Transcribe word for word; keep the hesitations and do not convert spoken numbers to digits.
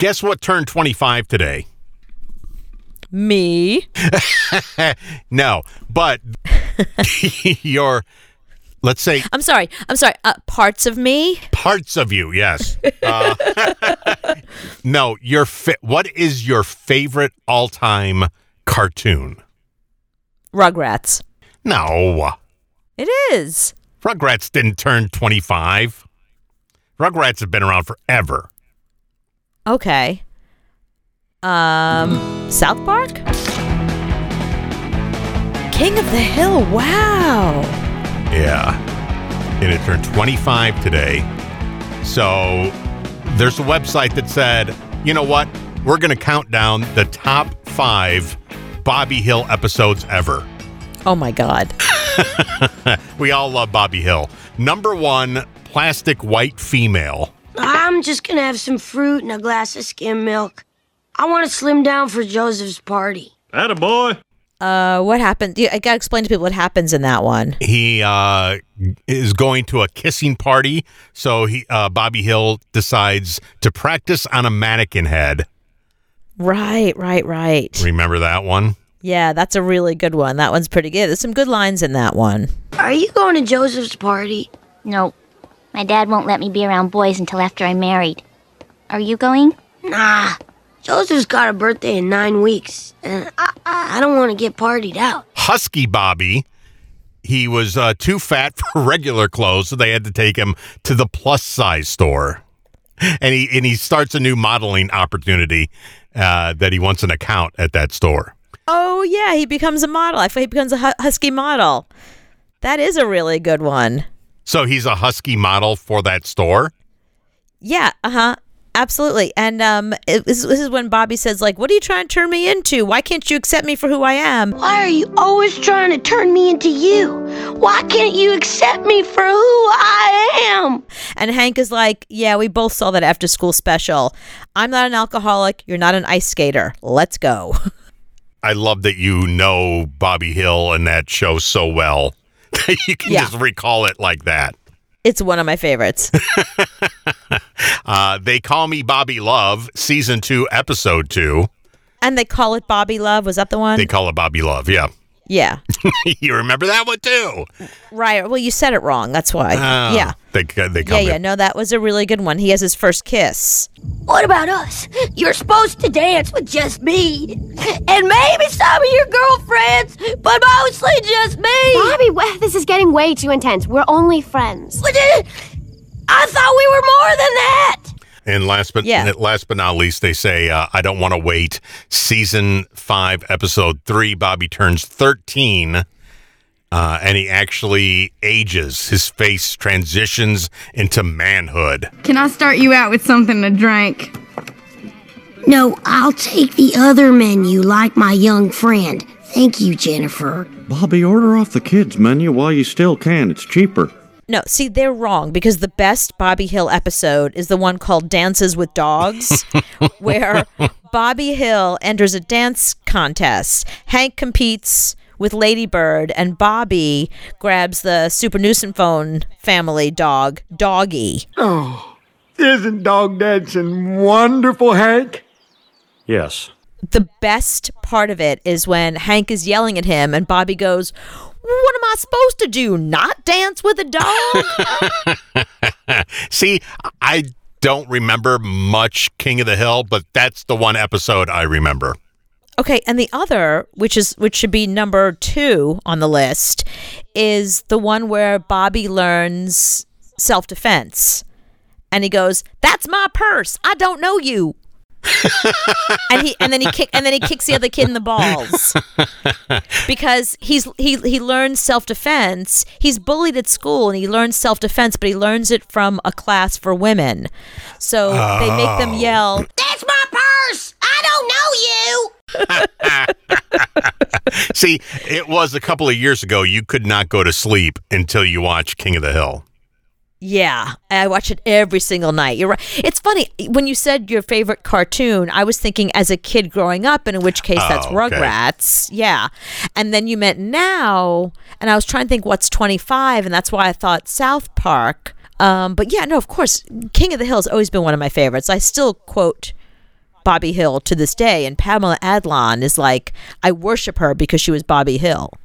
Guess what turned twenty-five today? Me. No, but your, let's say... I'm sorry. I'm sorry. Uh, parts of me? Parts of you, yes. Uh, no, your fa- what is your favorite all-time cartoon? Rugrats. No. It is. Rugrats didn't turn twenty-five. Rugrats have been around forever. Okay. Um, South Park? King of the Hill. Wow. Yeah. And it turned twenty-five today. So there's a website that said, you know what? We're going to count down the top five Bobby Hill episodes ever. Oh, my God. We all love Bobby Hill. Number one, plastic white female. I'm just gonna have some fruit and a glass of skim milk. I want to slim down for Joseph's party. Attaboy. Uh, what happened? I gotta explain to people what happens in that one. He uh, is going to a kissing party, so he uh, Bobby Hill decides to practice on a mannequin head. Right, right, right. Remember that one? Yeah, that's a really good one. That one's pretty good. There's some good lines in that one. Are you going to Joseph's party? No. My dad won't let me be around boys until after I'm married. Are you going? Nah. Joseph's got a birthday in nine weeks, and I, I, I don't want to get partied out. Husky Bobby, he was uh, too fat for regular clothes, so they had to take him to the plus size store. And he and he starts a new modeling opportunity uh, that he wants an account at that store. Oh, yeah, he becomes a model. I thought he becomes a hu- husky model. That is a really good one. So he's a husky model for that store? Yeah, uh-huh. Absolutely. And um, it, this, this is when Bobby says, like, what are you trying to turn me into? Why can't you accept me for who I am? Why are you always trying to turn me into you? Why can't you accept me for who I am? And Hank is like, yeah, we both saw that after school special. I'm not an alcoholic. You're not an ice skater. Let's go. I love that you know Bobby Hill and that show so well that you can Yeah. just recall it like that. It's one of my favorites. uh, They Call Me Bobby Love, season two, episode two. And they call it Bobby Love. Was that the one? They call it Bobby Love, yeah. Yeah. You remember that one too? Right. Well, you said it wrong. That's why. Oh, yeah. They, they Yeah, call yeah. me. No, that was a really good one. He has his first kiss. What about us? You're supposed to dance with just me. And maybe some of your girlfriends, but mostly just me. Bobby, wha- this is getting way too intense. We're only friends. What did- I thought we were more than that. And last but Yeah. last but not least, they say, uh, I Don't Want to Wait. Season five, episode three, Bobby turns thirteen, uh, and he actually ages. His face transitions into manhood. Can I start you out with something to drink? No, I'll take the other menu like my young friend. Thank you, Jennifer. Bobby, order off the kids' menu while you still can. It's cheaper. No, see, they're wrong because the best Bobby Hill episode is the one called Dances with Dogs, where Bobby Hill enters a dance contest. Hank competes with Lady Bird, and Bobby grabs the Super Nuisance Phone family dog, Doggy. Oh, isn't dog dancing wonderful, Hank? Yes. The best part of it is when Hank is yelling at him, and Bobby goes, what am I supposed to do? Not dance with a dog? See, I don't remember much King of the Hill, but that's the one episode I remember. Okay, and the other, which is which should be number two on the list, is the one where Bobby learns self-defense. And he goes, that's my purse. I don't know you. and he and then he kick and then he kicks the other kid in the balls because he's he he learns self-defense. He's bullied at school and he learns self-defense, but he learns it from a class for women. So oh. they make them yell, that's my purse. I don't know you. See, it was a couple of years ago. You could not go to sleep until you watched King of the Hill. Yeah, I watch it every single night. You're right. It's funny, when you said your favorite cartoon, I was thinking as a kid growing up, and in which case that's oh, okay. Rugrats. Yeah. And then you meant now, and I was trying to think what's twenty-five, and that's why I thought South Park. Um, but yeah, no, of course, King of the Hill has always been one of my favorites. I still quote Bobby Hill to this day. And Pamela Adlon is like, I worship her because she was Bobby Hill.